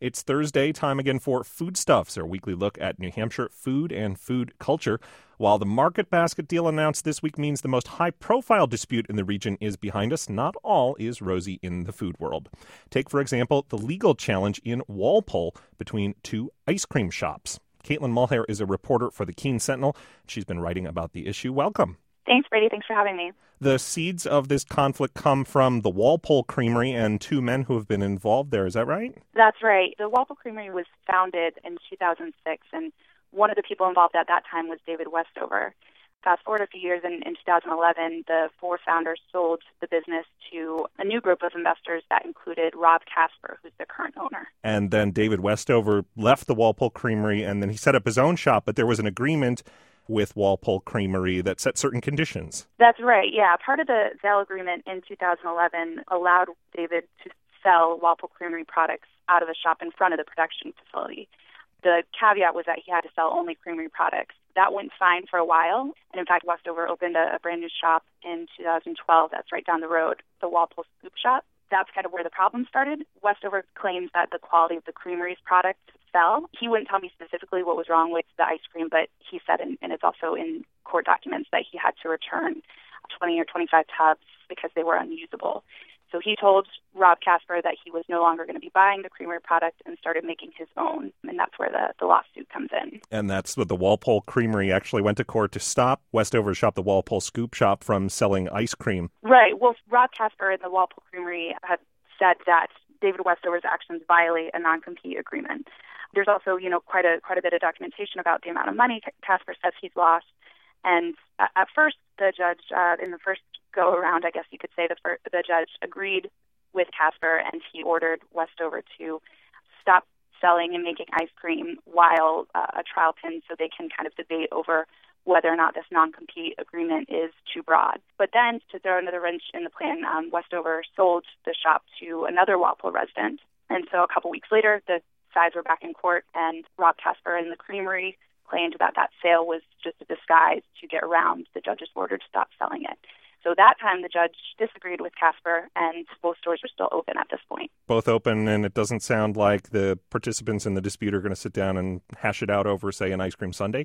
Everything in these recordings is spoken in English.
It's Thursday, time again for Foodstuffs, our weekly look at New Hampshire food and food culture. While the market basket deal announced this week means the most high-profile dispute in the region is behind us, not all is rosy in the food world. Take, for example, the legal challenge in Walpole between two ice cream shops. Caitlin Mulhare is a reporter for the Keene Sentinel. She's been writing about the issue. Welcome. Thanks, Brady. Thanks for having me. The seeds of this conflict come from the Walpole Creamery and two men who have been involved there. Is that right? That's right. The Walpole Creamery was founded in 2006, and one of the people involved at that time was David Westover. Fast forward a few years, in 2011, the four founders sold the business to a new group of investors that included Rob Casper, who's the current owner. And then David Westover left the Walpole Creamery, and then he set up his own shop, but there was an agreement with Walpole Creamery that set certain conditions. That's right, yeah. Part of the sale agreement in 2011 allowed David to sell Walpole Creamery products out of the shop in front of the production facility. The caveat was that he had to sell only creamery products. That went fine for a while, and in fact, Westover opened a brand new shop in 2012 that's right down the road, the Walpole Scoop Shop. That's kind of where the problem started. Westover claims that the quality of the creamery's products fell. He wouldn't tell me specifically what was wrong with the ice cream, but he said, and it's also in court documents, that he had to return 20 or 25 tubs because they were unusable. So he told Rob Casper that he was no longer going to be buying the creamery product and started making his own, and that's where the lawsuit comes in. And that's what the Walpole Creamery actually went to court to stop Westover's shop, the Walpole Scoop Shop, from selling ice cream. Right. Well, Rob Casper and the Walpole Creamery have said that David Westover's actions violate a non-compete agreement. There's also, quite a bit of documentation about the amount of money Casper says he's lost. And at first, the judge, in the first go-around, I guess you could say, the judge agreed with Casper, and he ordered Westover to stop selling and making ice cream while a trial pins so they can kind of debate over whether or not this non-compete agreement is too broad. But then, to throw another wrench in the plan, Westover sold the shop to another Walpole resident. And so a couple weeks later, the sides were back in court, and Rob Casper and the creamery claimed that sale was just a disguise to get around the judge's order to stop selling it. So that time the judge disagreed with Casper, and both stores are still open at this point. Both open, and it doesn't sound like the participants in the dispute are going to sit down and hash it out over, say, an ice cream sundae?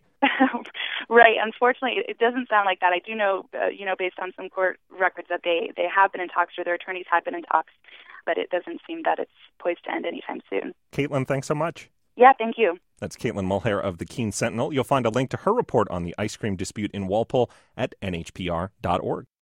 Right. Unfortunately, it doesn't sound like that. I do know, based on some court records, that they have been in talks, or their attorneys have been in talks, but it doesn't seem that it's poised to end anytime soon. Caitlin, thanks so much. Yeah, thank you. That's Caitlin Mulhare of the Keene Sentinel. You'll find a link to her report on the ice cream dispute in Walpole at nhpr.org.